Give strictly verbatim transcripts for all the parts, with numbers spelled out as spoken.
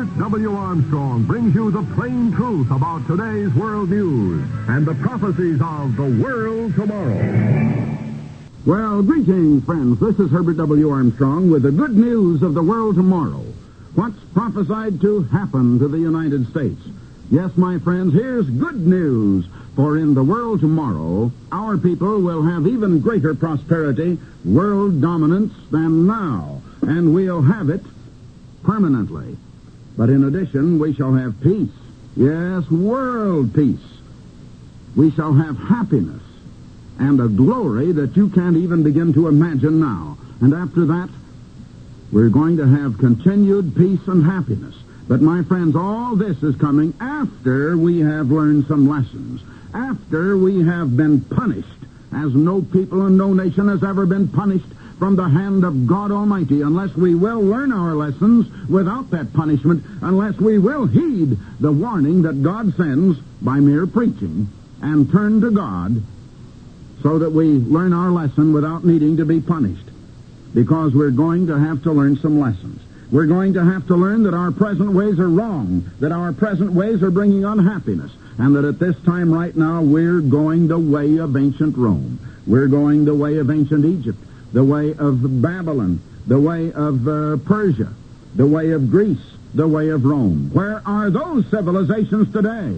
Herbert W. Armstrong brings you the plain truth about today's world news and the prophecies of the world tomorrow. Well, greetings, friends. This is Herbert W. Armstrong with the good news of the world tomorrow. What's prophesied to happen to the United States? Yes, my friends, here's good news. For in the world tomorrow, our people will have even greater prosperity, world dominance than now, and we'll have it permanently. But in addition, we shall have peace. Yes, world peace. We shall have happiness and a glory that you can't even begin to imagine now. And after that, we're going to have continued peace and happiness. But, my friends, all this is coming after we have learned some lessons, after we have been punished, as no people and no nation has ever been punished from the hand of God Almighty, unless we will learn our lessons without that punishment, unless we will heed the warning that God sends by mere preaching and turn to God so that we learn our lesson without needing to be punished, because we're going to have to learn some lessons. We're going to have to learn that our present ways are wrong, that our present ways are bringing unhappiness, and that at this time right now we're going the way of ancient Rome. We're going the way of ancient Egypt, the way of Babylon, the way of uh, Persia, the way of Greece, the way of Rome. Where are those civilizations today?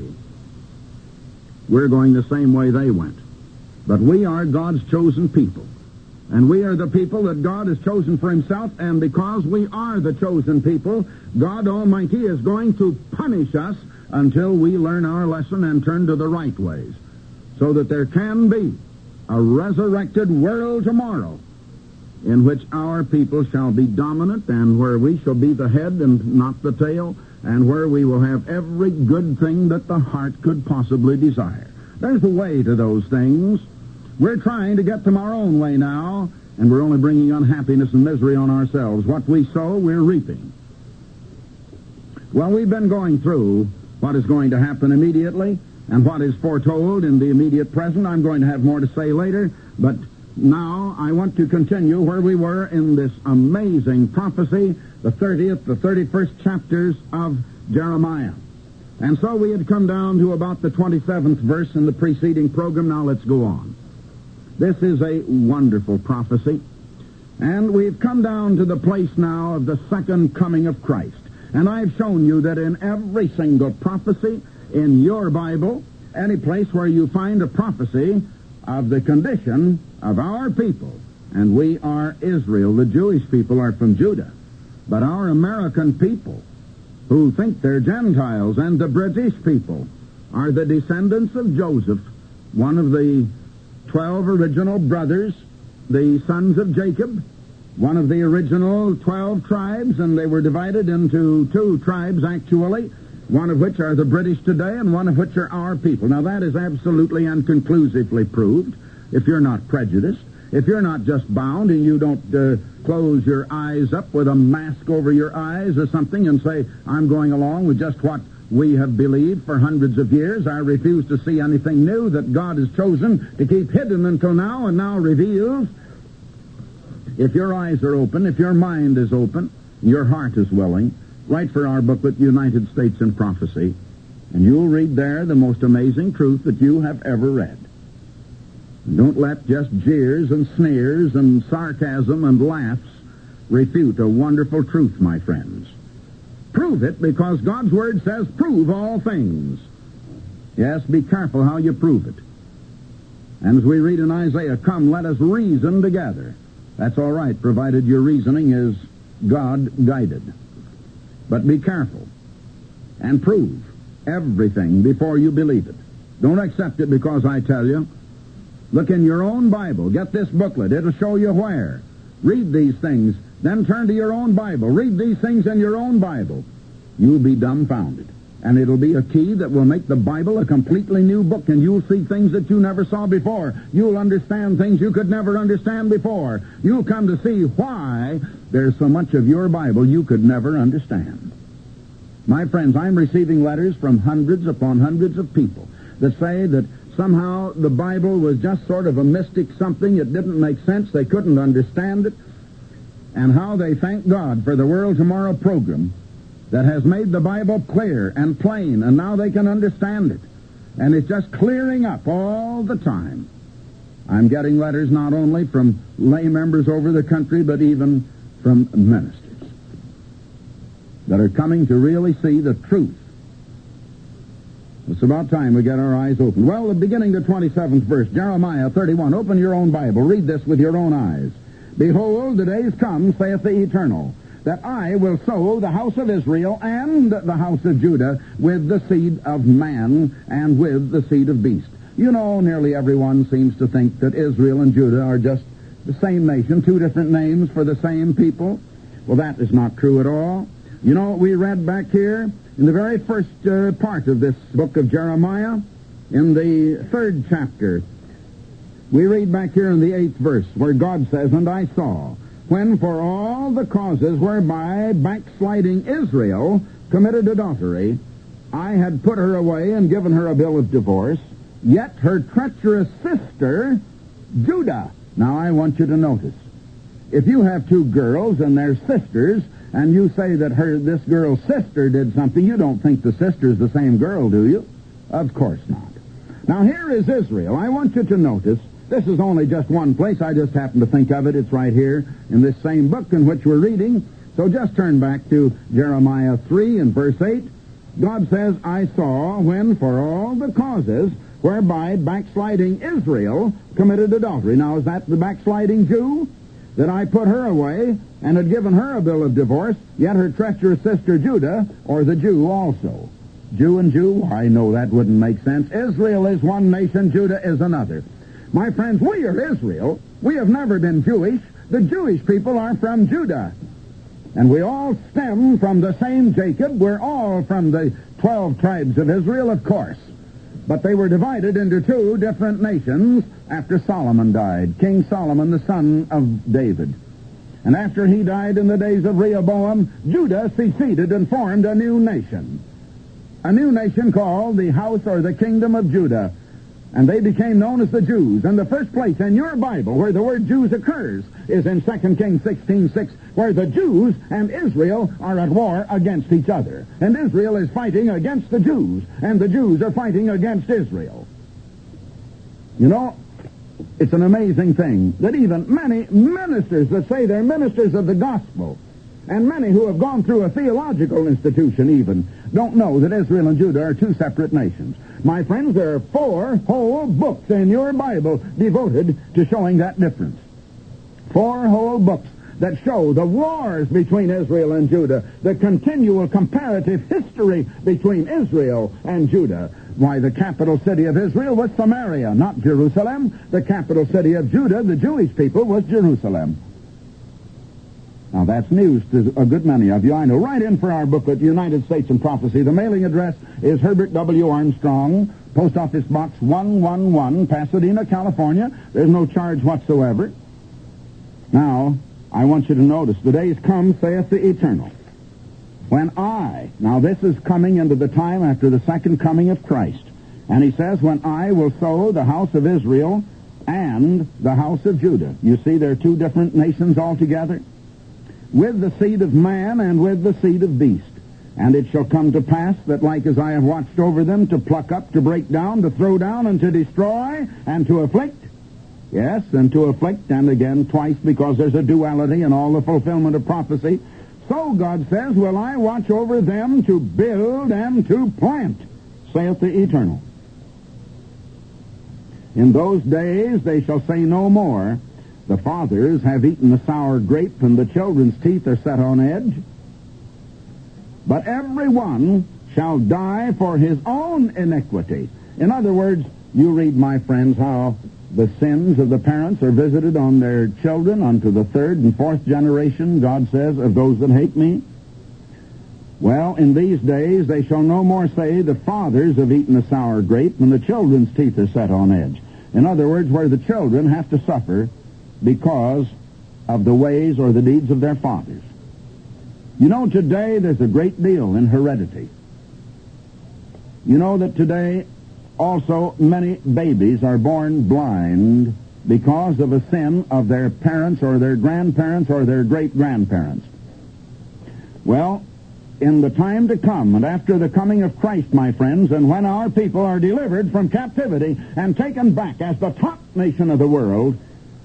We're going the same way they went. But we are God's chosen people. And we are the people that God has chosen for himself, and because we are the chosen people, God Almighty is going to punish us until we learn our lesson and turn to the right ways, so that there can be a resurrected world tomorrow in which our people shall be dominant, and where we shall be the head and not the tail, and where we will have every good thing that the heart could possibly desire. There's a way to those things. We're trying to get them our own way now, and we're only bringing unhappiness and misery on ourselves. What we sow, we're reaping. Well, we've been going through what is going to happen immediately and what is foretold in the immediate present. I'm going to have more to say later, but now I want to continue where we were in this amazing prophecy, the thirtieth, the thirty-first chapters of Jeremiah. And so we had come down to about the twenty-seventh verse in the preceding program. Now let's go on. This is a wonderful prophecy. And we've come down to the place now of the second coming of Christ. And I've shown you that in every single prophecy in your Bible, any place where you find a prophecy of the condition of our people, and we are Israel, the Jewish people are from Judah, but our American people, who think they're Gentiles, and the British people are the descendants of Joseph, one of the twelve original brothers, the sons of Jacob, one of the original twelve tribes, and they were divided into two tribes, actually, one of which are the British today and one of which are our people. Now, that is absolutely and conclusively proved, if you're not prejudiced, if you're not just bound and you don't uh, close your eyes up with a mask over your eyes or something and say, I'm going along with just what we have believed for hundreds of years. I refuse to see anything new that God has chosen to keep hidden until now and now reveals. If your eyes are open, if your mind is open, your heart is willing, write for our booklet, United States in Prophecy, and you'll read there the most amazing truth that you have ever read. Don't let just jeers and sneers and sarcasm and laughs refute a wonderful truth, my friends. Prove it, because God's Word says, prove all things. Yes, be careful how you prove it. And as we read in Isaiah, come, let us reason together. That's all right, provided your reasoning is God-guided. But be careful and prove everything before you believe it. Don't accept it because I tell you. Look in your own Bible. Get this booklet. It'll show you where. Read these things. Then turn to your own Bible. Read these things in your own Bible. You'll be dumbfounded. And it'll be a key that will make the Bible a completely new book, and you'll see things that you never saw before. You'll understand things you could never understand before. You'll come to see why there's so much of your Bible you could never understand. My friends, I'm receiving letters from hundreds upon hundreds of people that say that somehow the Bible was just sort of a mystic something. It didn't make sense. They couldn't understand it. And how they thank God for the World Tomorrow program that has made the Bible clear and plain, and now they can understand it. And it's just clearing up all the time. I'm getting letters not only from lay members over the country, but even from ministers that are coming to really see the truth. It's about time we get our eyes open. Well, beginning the twenty-seventh verse, Jeremiah thirty-one. Open your own Bible. Read this with your own eyes. Behold, the days come, saith the Eternal, that I will sow the house of Israel and the house of Judah with the seed of man and with the seed of beast. You know, nearly everyone seems to think that Israel and Judah are just the same nation, two different names for the same people. Well, that is not true at all. You know, we read back here in the very first uh, part of this book of Jeremiah, in the third chapter, we read back here in the eighth verse, where God says, And I saw, when for all the causes whereby backsliding Israel committed adultery, I had put her away and given her a bill of divorce, yet her treacherous sister, Judah. Now I want you to notice, if you have two girls and they're sisters, and you say that her this girl's sister did something, you don't think the sister's the same girl, do you? Of course not. Now here is Israel. I want you to notice, this is only just one place. I just happen to think of it. It's right here in this same book in which we're reading. So just turn back to Jeremiah three and verse eight. God says, I saw when for all the causes whereby backsliding Israel committed adultery. Now, is that the backsliding Jew? That I put her away and had given her a bill of divorce, yet her treacherous sister Judah, or the Jew also. Jew and Jew? I know that wouldn't make sense. Israel is one nation, Judah is another. My friends, we are Israel. We have never been Jewish. The Jewish people are from Judah. And we all stem from the same Jacob. We're all from the twelve tribes of Israel, of course. But they were divided into two different nations after Solomon died. King Solomon, the son of David. And after he died in the days of Rehoboam, Judah seceded and formed a new nation. A new nation called the house or the kingdom of Judah. And they became known as the Jews. And the first place in your Bible where the word Jews occurs is in Second Kings sixteen six, where the Jews and Israel are at war against each other. And Israel is fighting against the Jews, and the Jews are fighting against Israel. You know, it's an amazing thing that even many ministers that say they're ministers of the gospel, and many who have gone through a theological institution even, don't know that Israel and Judah are two separate nations. My friends, there are four whole books in your Bible devoted to showing that difference. Four whole books that show the wars between Israel and Judah, the continual comparative history between Israel and Judah. Why, the capital city of Israel was Samaria, not Jerusalem. The capital city of Judah, the Jewish people, was Jerusalem. Now, that's news to a good many of you. I know. Write in for our booklet, United States in Prophecy. The mailing address is Herbert W. Armstrong, Post Office Box one one one, Pasadena, California. There's no charge whatsoever. Now, I want you to notice, the days come, saith the Eternal, when I, now this is coming into the time after the second coming of Christ, and he says, when I will sow the house of Israel and the house of Judah. You see, they're two different nations altogether. With the seed of man and with the seed of beast. And it shall come to pass that like as I have watched over them, to pluck up, to break down, to throw down, and to destroy, and to afflict, yes, and to afflict, and again twice, because there's a duality in all the fulfillment of prophecy, so God says, will I watch over them to build and to plant, saith the Eternal. In those days they shall say no more, the fathers have eaten the sour grape, and the children's teeth are set on edge. But every one shall die for his own iniquity. In other words, you read, my friends, how the sins of the parents are visited on their children unto the third and fourth generation, God says, of those that hate me. Well, in these days they shall no more say, the fathers have eaten the sour grape, and the children's teeth are set on edge. In other words, where the children have to suffer because of the ways or the deeds of their fathers. You know, today there's a great deal in heredity. You know that today also many babies are born blind because of a sin of their parents or their grandparents or their great-grandparents. Well, in the time to come and after the coming of Christ, my friends, and when our people are delivered from captivity and taken back as the top nation of the world,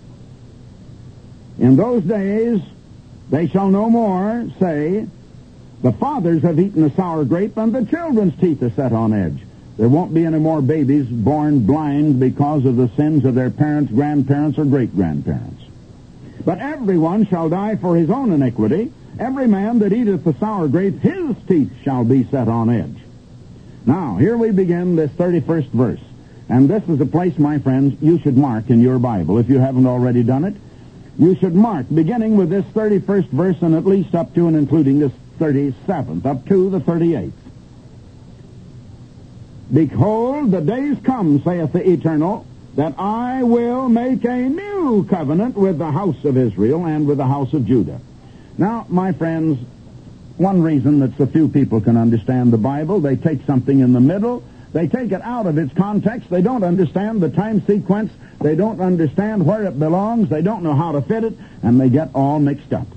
in those days they shall no more say, the fathers have eaten the sour grape and the children's teeth are set on edge. There won't be any more babies born blind because of the sins of their parents, grandparents, or great-grandparents. But everyone shall die for his own iniquity. Every man that eateth the sour grape, his teeth shall be set on edge. Now, here we begin this thirty-first verse. And this is a place, my friends, you should mark in your Bible, if you haven't already done it. You should mark, beginning with this thirty-first verse and at least up to and including this thirty-seventh, up to the thirty-eighth. Behold, the days come, saith the Eternal, that I will make a new covenant with the house of Israel and with the house of Judah. Now, my friends, one reason that so few people can understand the Bible, they take something in the middle, they take it out of its context, they don't understand the time sequence, they don't understand where it belongs, they don't know how to fit it, and they get all mixed up.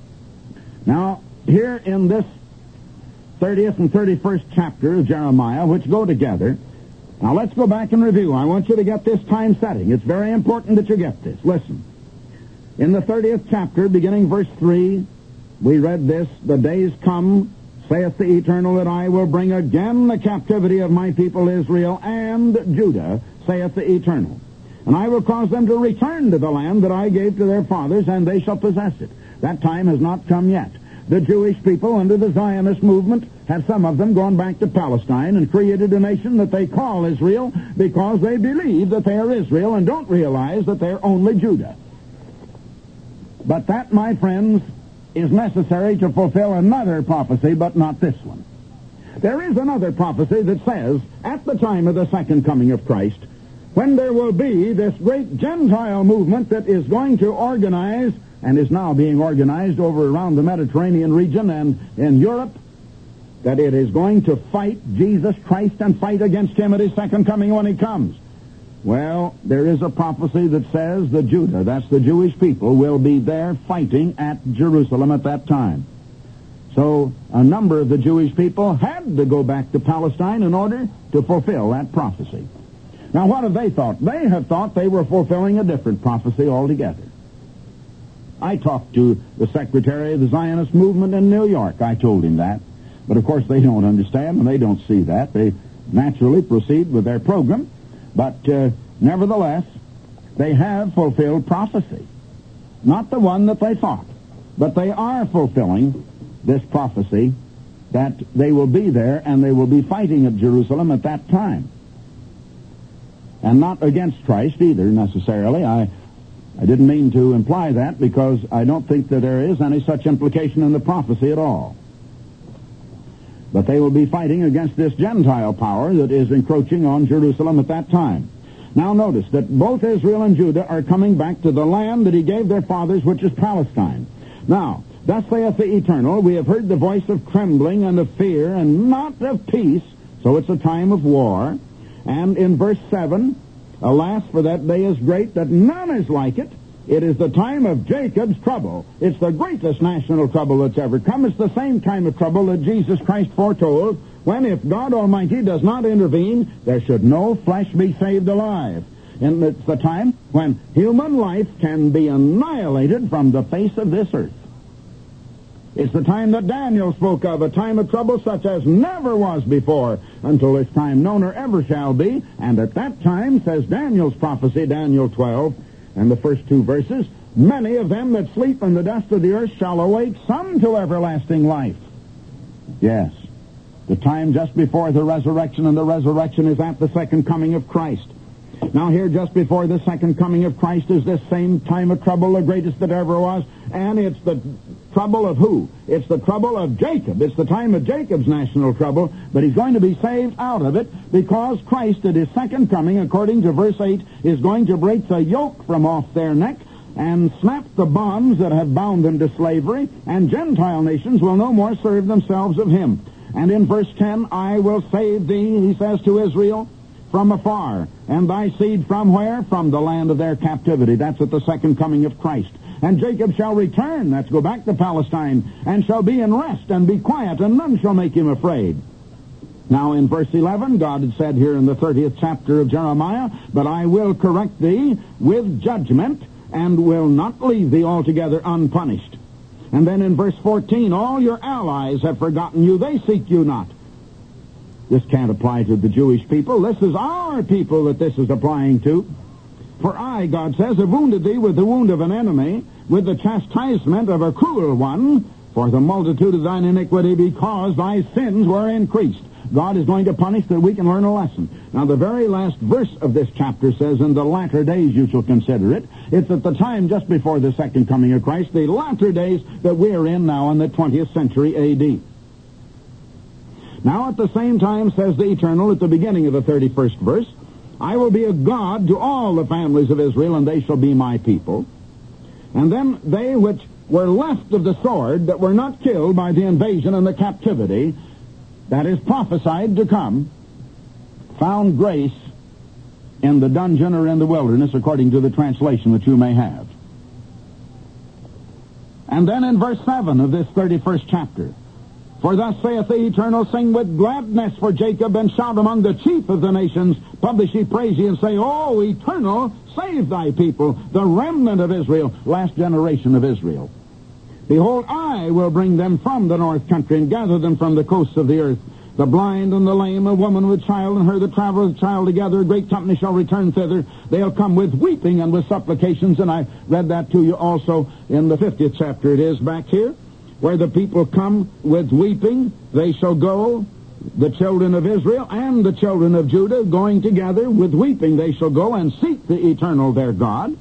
Now, here in this thirtieth and thirty-first chapter of Jeremiah, which go together, now let's go back and review. I want you to get this time setting. It's very important that you get this. Listen. In the thirtieth chapter, beginning verse three, we read this, the days come, saith the Eternal, that I will bring again the captivity of my people Israel and Judah, saith the Eternal. And I will cause them to return to the land that I gave to their fathers, and they shall possess it. That time has not come yet. The Jewish people under the Zionist movement have some of them gone back to Palestine and created a nation that they call Israel because they believe that they are Israel and don't realize that they're only Judah. But that, my friends, is necessary to fulfill another prophecy, but not this one. There is another prophecy that says, at the time of the second coming of Christ, when there will be this great Gentile movement that is going to organize and is now being organized over around the Mediterranean region and in Europe, that it is going to fight Jesus Christ and fight against him at his second coming when he comes. Well, there is a prophecy that says the Judah, that's the Jewish people, will be there fighting at Jerusalem at that time. So a number of the Jewish people had to go back to Palestine in order to fulfill that prophecy. Now, what have they thought? They have thought they were fulfilling a different prophecy altogether. I talked to the secretary of the Zionist movement in New York. I told him that. But, of course, they don't understand and they don't see that. They naturally proceed with their program. But, uh, nevertheless, they have fulfilled prophecy. Not the one that they thought. But they are fulfilling this prophecy that they will be there and they will be fighting at Jerusalem at that time. And not against Christ either, necessarily. I... I didn't mean to imply that because I don't think that there is any such implication in the prophecy at all. But they will be fighting against this Gentile power that is encroaching on Jerusalem at that time. Now notice that both Israel and Judah are coming back to the land that he gave their fathers, which is Palestine. Now, thus saith the Eternal, we have heard the voice of trembling and of fear and not of peace, so it's a time of war. And in verse seven, alas, for that day is great, that none is like it. It is the time of Jacob's trouble. It's the greatest national trouble that's ever come. It's the same time of trouble that Jesus Christ foretold, when if God Almighty does not intervene, there should no flesh be saved alive. And it's the time when human life can be annihilated from the face of this earth. It's the time that Daniel spoke of, a time of trouble such as never was before, until this time known or ever shall be. And at that time, says Daniel's prophecy, Daniel twelve, and the first two verses, many of them that sleep in the dust of the earth shall awake, some to everlasting life. Yes, the time just before the resurrection, and the resurrection is at the second coming of Christ. Now here, just before the second coming of Christ, is this same time of trouble, the greatest that ever was, and it's the trouble of who? It's the trouble of Jacob. It's the time of Jacob's national trouble, but he's going to be saved out of it because Christ, at his second coming, according to verse eight, is going to break the yoke from off their neck and snap the bonds that have bound them to slavery, and Gentile nations will no more serve themselves of him. And in verse ten, I will save thee, he says to Israel, from afar, and thy seed from where? From the land of their captivity. That's at the second coming of Christ. And Jacob shall return, that's go back to Palestine, and shall be in rest and be quiet, and none shall make him afraid. Now in verse eleven, God had said here in the thirtieth chapter of Jeremiah, but I will correct thee with judgment, and will not leave thee altogether unpunished. And then in verse fourteen, all your allies have forgotten you, they seek you not. This can't apply to the Jewish people. This is our people that this is applying to. For I, God says, have wounded thee with the wound of an enemy, with the chastisement of a cruel one, for the multitude of thine iniquity, because thy sins were increased. God is going to punish that we can learn a lesson. Now, the very last verse of this chapter says, in the latter days you shall consider it. It's at the time just before the second coming of Christ, the latter days that we're in now in the twentieth century A D. Now, at the same time, says the Eternal at the beginning of the thirty-first verse, I will be a God to all the families of Israel, and they shall be my people. And then they which were left of the sword, that were not killed by the invasion and the captivity, that is prophesied to come, found grace in the dungeon or in the wilderness, according to the translation that you may have. And then in verse seven of this thirty-first chapter, for thus saith the Eternal, sing with gladness for Jacob, and shout among the chief of the nations, publish ye, praise ye, and say, O Eternal, save thy people, the remnant of Israel, last generation of Israel. Behold, I will bring them from the north country, and gather them from the coasts of the earth. The blind and the lame, a woman with child, and her that travel with child together, a great company shall return thither. They'll come with weeping and with supplications, and I read that to you also in the fiftieth chapter. It is back here, where the people come with weeping. They shall go, the children of Israel and the children of Judah, going together with weeping. They shall go and seek the Eternal their God.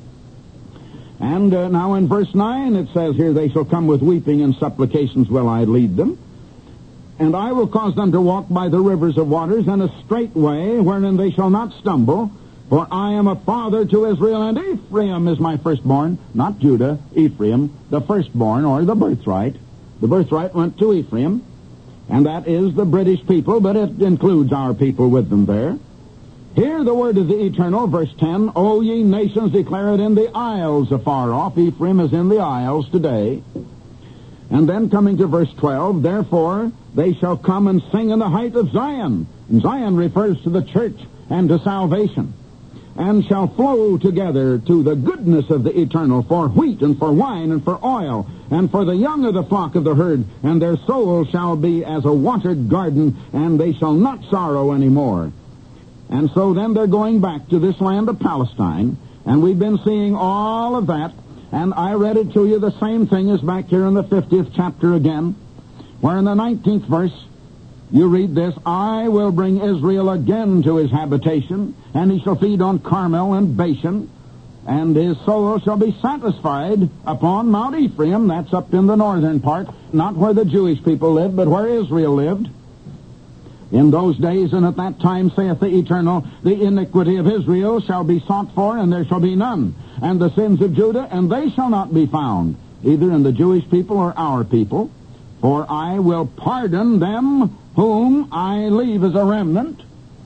And uh, now in verse nine it says here, they shall come with weeping and supplications will I lead them. And I will cause them to walk by the rivers of waters, and a straight way wherein they shall not stumble. For I am a father to Israel, and Ephraim is my firstborn, not Judah, Ephraim, the firstborn, or the birthright. The birthright went to Ephraim, and that is the British people, but it includes our people with them there. Hear the word of the Eternal, verse ten, O ye nations, declare it in the isles afar off. Ephraim is in the isles today. And then coming to verse twelve, therefore they shall come and sing in the height of Zion. And Zion refers to the church and to salvation. And shall flow together to the goodness of the Eternal, for wheat and for wine and for oil, and for the young of the flock of the herd. And their soul shall be as a watered garden, and they shall not sorrow any more. And so then they're going back to this land of Palestine, and we've been seeing all of that. And I read it to you, the same thing is back here in the fiftieth chapter again, where in the nineteenth verse, you read this, I will bring Israel again to his habitation, and he shall feed on Carmel and Bashan, and his soul shall be satisfied upon Mount Ephraim. That's up in the northern part, not where the Jewish people lived, but where Israel lived. In those days and at that time, saith the Eternal, the iniquity of Israel shall be sought for, and there shall be none. And the sins of Judah, and they shall not be found, either in the Jewish people or our people. For I will pardon them whom I leave as a remnant.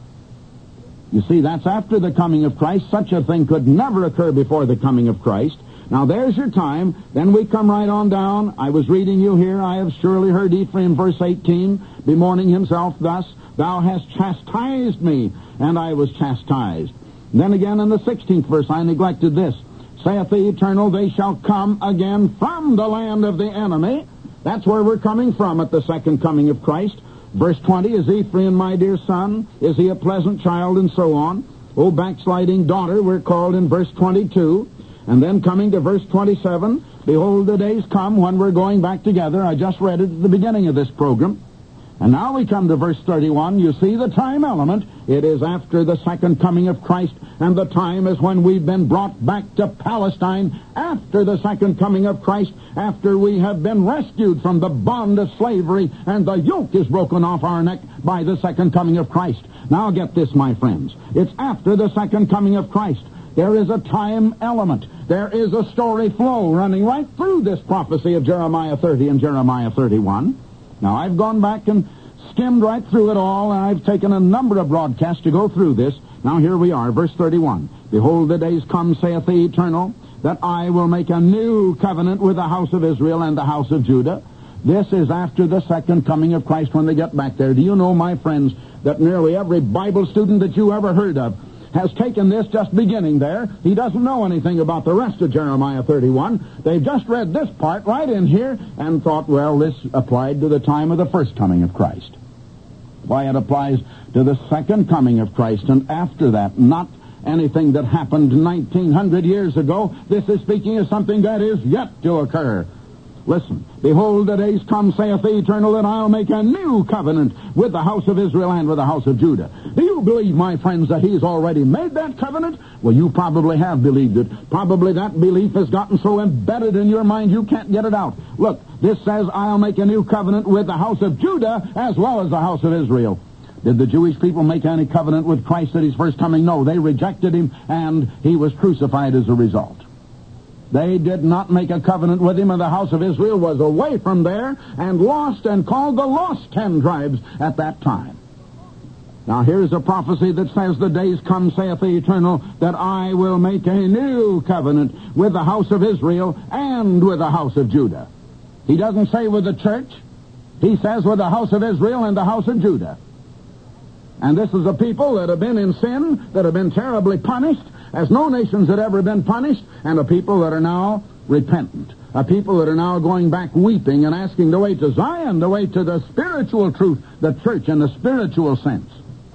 You see, that's after the coming of Christ. Such a thing could never occur before the coming of Christ. Now, there's your time. Then we come right on down. I was reading you here. I have surely heard Ephraim, verse eighteen, bemoaning himself thus, Thou hast chastised me, and I was chastised. And then again in the sixteenth verse, I neglected this. Saith the Eternal, they shall come again from the land of the enemy. That's where we're coming from at the second coming of Christ. Verse twenty, is Ephraim my dear son? Is he a pleasant child? And so on. O backsliding daughter, we're called in verse twenty-two. And then coming to verse twenty-seven, behold, the days come when we're going back together. I just read it at the beginning of this program. And now we come to verse thirty-one. You see the time element. It is after the second coming of Christ, and the time is when we've been brought back to Palestine after the second coming of Christ, after we have been rescued from the bond of slavery, and the yoke is broken off our neck by the second coming of Christ. Now get this, my friends. It's after the second coming of Christ. There is a time element. There is a story flow running right through this prophecy of Jeremiah thirty and Jeremiah thirty-one. Now, I've gone back and skimmed right through it all, and I've taken a number of broadcasts to go through this. Now, here we are, verse thirty-one. Behold, the days come, saith the Eternal, that I will make a new covenant with the house of Israel and the house of Judah. This is after the second coming of Christ when they get back there. Do you know, my friends, that nearly every Bible student that you ever heard of has taken this just beginning there. He doesn't know anything about the rest of Jeremiah thirty-one. They've just read this part right in here and thought, well, this applied to the time of the first coming of Christ. Why, it applies to the second coming of Christ and after that, not anything that happened nineteen hundred years ago. This is speaking of something that is yet to occur. Listen, behold, the days come, saith the Eternal, that I'll make a new covenant with the house of Israel and with the house of Judah. Do you believe, my friends, that he's already made that covenant? Well, you probably have believed it. Probably that belief has gotten so embedded in your mind you can't get it out. Look, this says, I'll make a new covenant with the house of Judah as well as the house of Israel. Did the Jewish people make any covenant with Christ at his first coming? No, they rejected him, and he was crucified as a result. They did not make a covenant with him, and the house of Israel was away from there and lost and called the lost ten tribes at that time. Now here's a prophecy that says, the days come, saith the Eternal, that I will make a new covenant with the house of Israel and with the house of Judah. He doesn't say with the church. He says with the house of Israel and the house of Judah. And this is a people that have been in sin, that have been terribly punished, as no nations had ever been punished, and a people that are now repentant. A people that are now going back weeping and asking the way to Zion, the way to the spiritual truth, the church in the spiritual sense.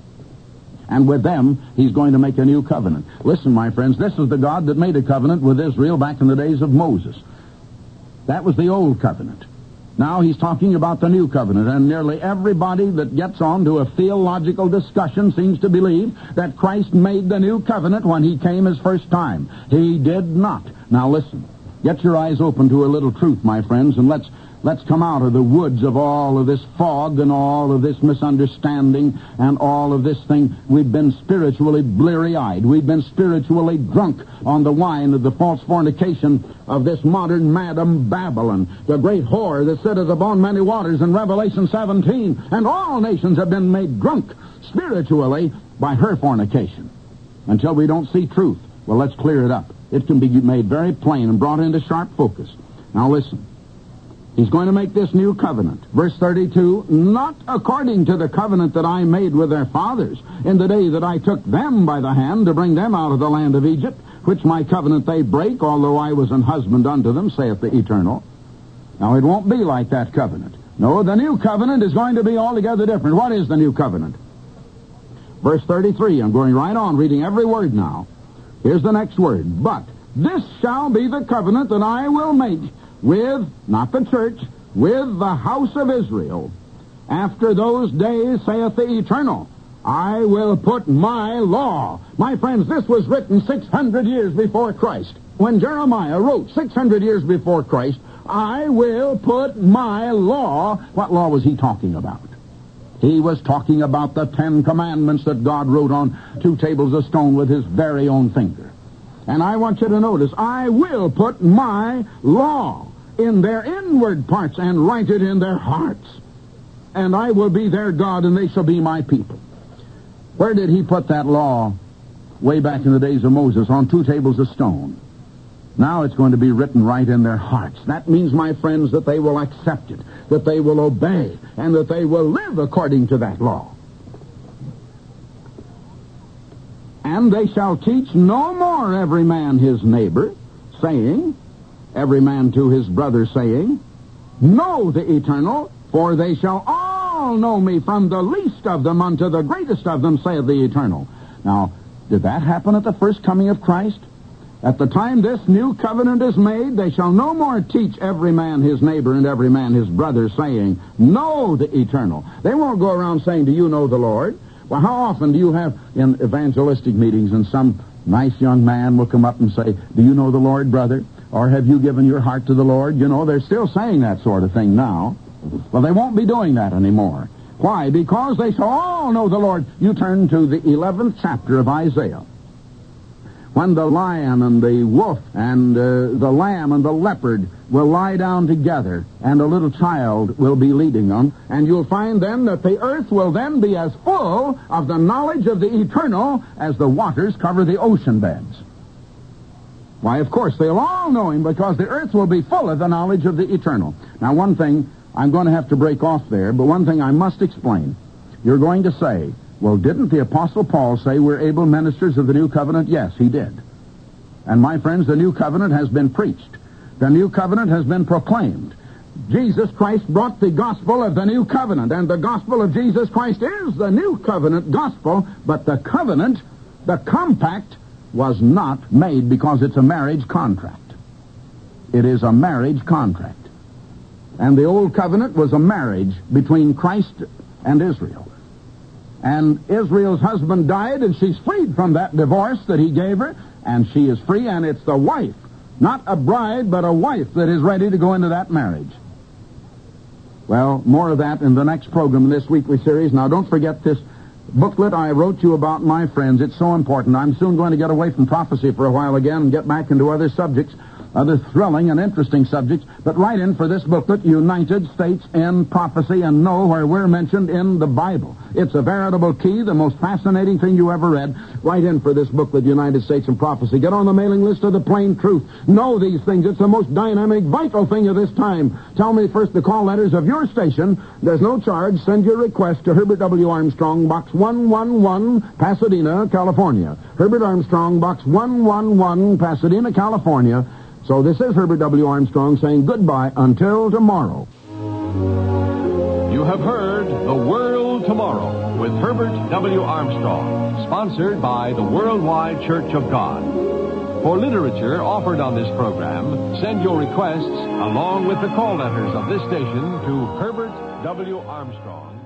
And with them, he's going to make a new covenant. Listen, my friends, this is the God that made a covenant with Israel back in the days of Moses. That was the old covenant. Now he's talking about the new covenant, and nearly everybody that gets on to a theological discussion seems to believe that Christ made the new covenant when he came his first time. He did not. Now listen, get your eyes open to a little truth, my friends, and let's let's come out of the woods of all of this fog and all of this misunderstanding and all of this thing. We've been spiritually bleary-eyed. We've been spiritually drunk on the wine of the false fornication of this modern Madam Babylon, the great whore that sitteth upon many waters in Revelation seventeen. And all nations have been made drunk spiritually by her fornication. Until we don't see truth, well, let's clear it up. It can be made very plain and brought into sharp focus. Now listen. He's going to make this new covenant. Verse thirty-two, not according to the covenant that I made with their fathers in the day that I took them by the hand to bring them out of the land of Egypt, which my covenant they break, although I was an husband unto them, saith the Eternal. Now, it won't be like that covenant. No, the new covenant is going to be altogether different. What is the new covenant? Verse thirty-three, I'm going right on, reading every word now. Here's the next word. But this shall be the covenant that I will make with, not the church, with the house of Israel. After those days, saith the Eternal, I will put my law. My friends, this was written six hundred years before Christ. When Jeremiah wrote six hundred years before Christ, I will put my law. What law was he talking about? He was talking about the Ten Commandments that God wrote on two tables of stone with his very own finger. And I want you to notice, I will put my law in their inward parts and write it in their hearts. And I will be their God, and they shall be my people. Where did he put that law? Way back in the days of Moses, on two tables of stone. Now it's going to be written right in their hearts. That means, my friends, that they will accept it, that they will obey, and that they will live according to that law. And they shall teach no more every man his neighbor, saying, every man to his brother, saying, know the Eternal, for they shall all know me, from the least of them unto the greatest of them, saith the Eternal. Now, did that happen at the first coming of Christ? At the time this new covenant is made, they shall no more teach every man his neighbor and every man his brother, saying, know the Eternal. They won't go around saying, do you know the Lord? Well, how often do you have in evangelistic meetings and some nice young man will come up and say, do you know the Lord, brother? Or have you given your heart to the Lord? You know, they're still saying that sort of thing now. Well, they won't be doing that anymore. Why? Because they shall all know the Lord. You turn to the eleventh chapter of Isaiah. When the lion and the wolf and uh, the lamb and the leopard will lie down together, and a little child will be leading them, and you'll find then that the earth will then be as full of the knowledge of the Eternal as the waters cover the ocean beds. Why, of course, they'll all know him because the earth will be full of the knowledge of the eternal. Now, one thing, I'm going to have to break off there, but one thing I must explain. You're going to say, well, didn't the Apostle Paul say we're able ministers of the new covenant? Yes, he did. And my friends, the new covenant has been preached. The new covenant has been proclaimed. Jesus Christ brought the gospel of the new covenant, and the gospel of Jesus Christ is the new covenant gospel, but the covenant, the compact, was not made because it's a marriage contract. It is a marriage contract. And the old covenant was a marriage between Christ and Israel. And Israel's husband died, and she's freed from that divorce that he gave her, and she is free, and it's the wife, not a bride, but a wife that is ready to go into that marriage. Well, more of that in the next program in this weekly series. Now, don't forget this booklet I wrote you about, my friends. It's so important. I'm soon going to get away from prophecy for a while again and get back into other subjects, other thrilling and interesting subjects. But write in for this booklet, United States in Prophecy, and know where we're mentioned in the Bible. It's a veritable key, the most fascinating thing you ever read. Write in for this booklet, United States in Prophecy. Get on the mailing list of the Plain Truth. Know these things. It's the most dynamic, vital thing of this time. Tell me first the call letters of your station. There's no charge. Send your request to Herbert W. Armstrong, Box one one one, Pasadena, California. Herbert Armstrong, Box one one one, Pasadena, California. So this is Herbert W. Armstrong saying goodbye until tomorrow. You have heard The World Tomorrow with Herbert W. Armstrong, sponsored by the Worldwide Church of God. For literature offered on this program, send your requests along with the call letters of this station to Herbert W. Armstrong.